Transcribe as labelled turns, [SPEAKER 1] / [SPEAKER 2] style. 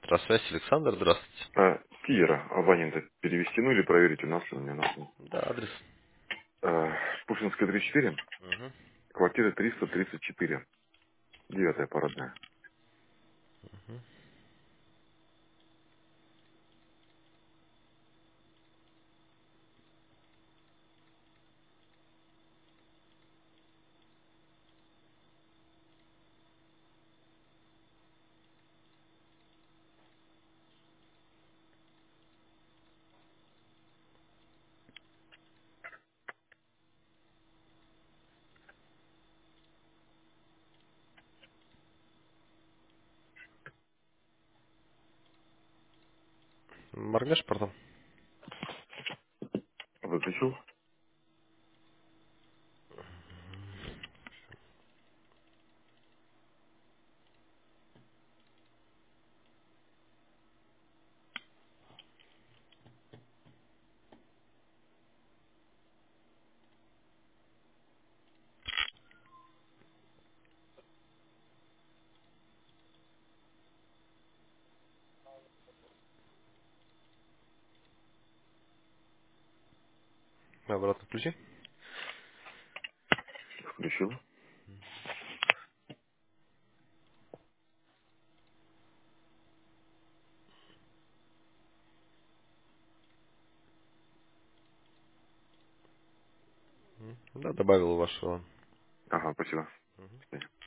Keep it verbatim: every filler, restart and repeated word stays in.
[SPEAKER 1] Здравствуйте, Александр, здравствуйте.
[SPEAKER 2] А, Киера, абонента перевести, ну или проверить, у нас ли у меня нас.
[SPEAKER 1] Да, адрес.
[SPEAKER 2] А, Пушкинская тридцать четыре,
[SPEAKER 1] Угу.
[SPEAKER 2] квартира триста тридцать четыре, девятая парадная.
[SPEAKER 1] Моргнешь, пардон?
[SPEAKER 2] Выключил?
[SPEAKER 1] Обратно включи.
[SPEAKER 2] Включил.
[SPEAKER 1] Да, добавил вашего.
[SPEAKER 2] Ага, спасибо.